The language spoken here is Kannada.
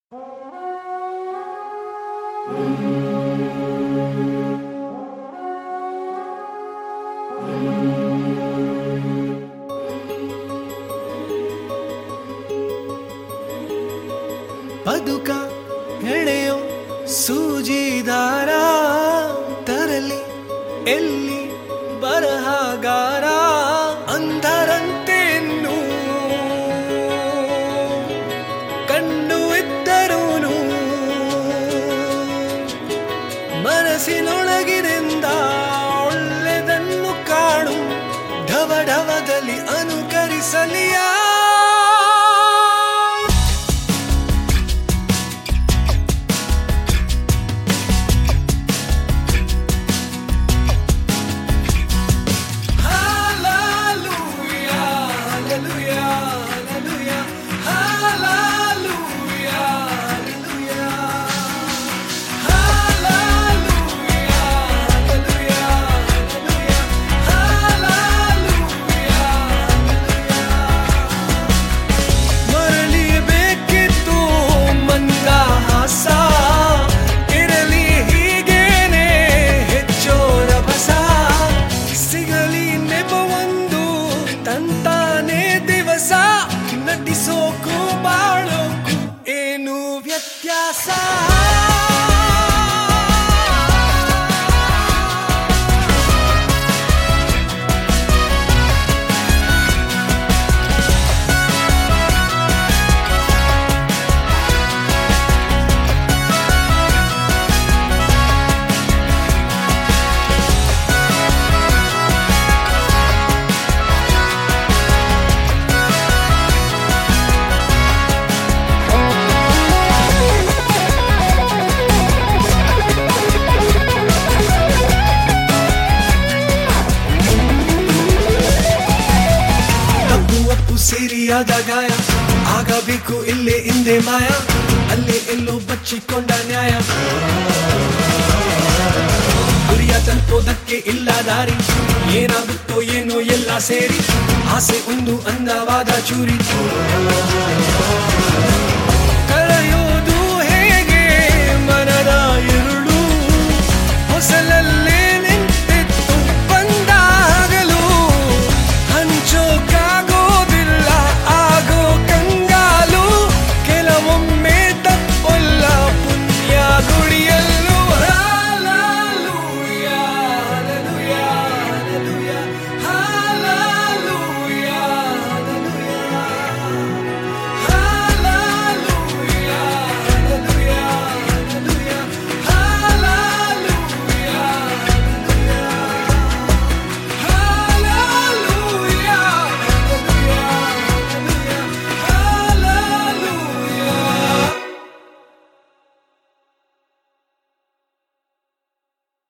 ಬದುಕ ಎಳೆಯೋ ಸೂಜಿದಾರ ತರಲಿ ಎಲ್ಲಿ ಬರಹಗಾರ ಅಂಧರಂತೆನ್ನು ಕಣ್ಣು ಇದ್ದರೂನು ಮನಸ್ಸಿನೊಳಗಿನಿಂದ ಒಳ್ಳೆದನ್ನು ಕಾಣು ಢವ ಢವದಲ್ಲಿ ಅನುಕರಿಸಲಿಯ ನಟಿಸೋಕು ಬಾಳೋಕು ಏನು ವ್ಯತ್ಯಾಸ ಸೇರಿಯಾದ ಗಾಯ ಆಗಬೇಕು ಇಲ್ಲೇ ಹಿಂದೆ ಮಾಯ ಅಲ್ಲೇ ಎಲ್ಲೋ ಬಚ್ಚಿಕೊಂಡ ನ್ಯಾಯ ಗುರಿಯ ತಲುಪೋದಕ್ಕೆ ಇಲ್ಲ ದಾರಿ ಏನಾಗುತ್ತೋ ಏನೋ ಎಲ್ಲ ಸೇರಿ ಆಸೆ ಒಂದು ಅಂದವಾದ ಚೂರಿ